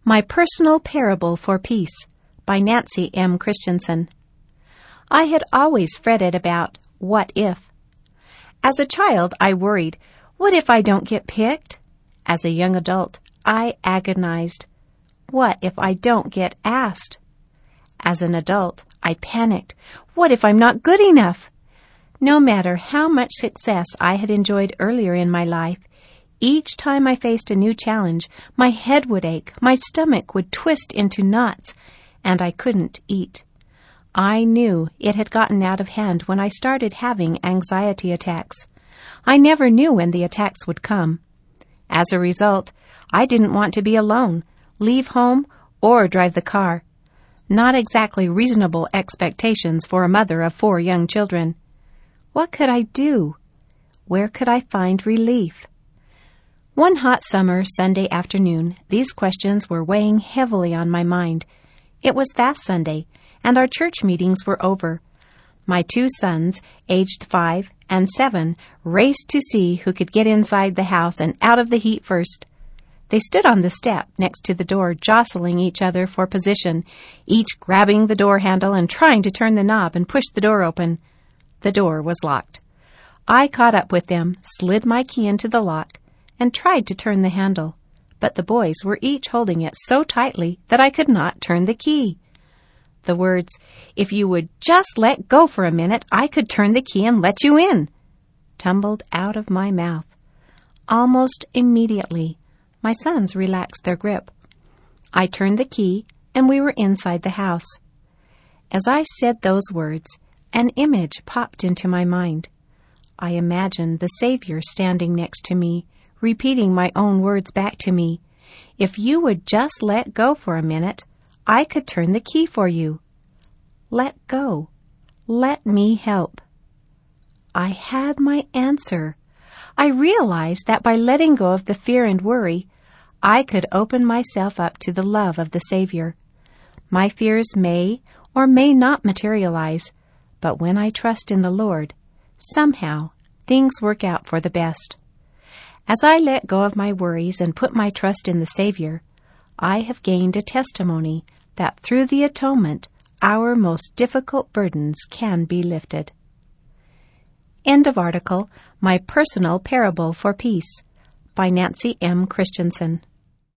My Personal Parable for Peace by Nancy M. Christensen. I had always fretted about what if. As a child, I worried, what if I don't get picked? As a young adult, I agonized, what if I don't get asked? As an adult, I panicked, what if I'm not good enough? No matter how much success I had enjoyed earlier in my life, each time I faced a new challenge, my head would ache, my stomach would twist into knots, and I couldn't eat. I knew it had gotten out of hand when I started having anxiety attacks. I never knew when the attacks would come. As a result, I didn't want to be alone, leave home, or drive the car. Not exactly reasonable expectations for a mother of 4 young children. What could I do? Where could I find relief? One hot summer Sunday afternoon, these questions were weighing heavily on my mind. It was Fast Sunday, and our church meetings were over. My 2 sons, aged 5 and 7, raced to see who could get inside the house and out of the heat first. They stood on the step next to the door, jostling each other for position, each grabbing the door handle and trying to turn the knob and push the door open. The door was locked. I caught up with them, slid my key into the lock, and tried to turn the handle, but the boys were each holding it so tightly that I could not turn the key. The words, "If you would just let go for a minute, I could turn the key and let you in," tumbled out of my mouth. Almost immediately, my sons relaxed their grip. I turned the key, and we were inside the house. As I said those words, an image popped into my mind. I imagined the Savior standing next to me, repeating my own words back to me. If you would just let go for a minute, I could turn the key for you. Let go. Let me help. I had my answer. I realized that by letting go of the fear and worry, I could open myself up to the love of the Savior. My fears may or may not materialize, but when I trust in the Lord, somehow things work out for the best. As I let go of my worries and put my trust in the Savior, I have gained a testimony that through the atonement, our most difficult burdens can be lifted. End of article, My Personal Parable for Peace by Nancy M. Christensen.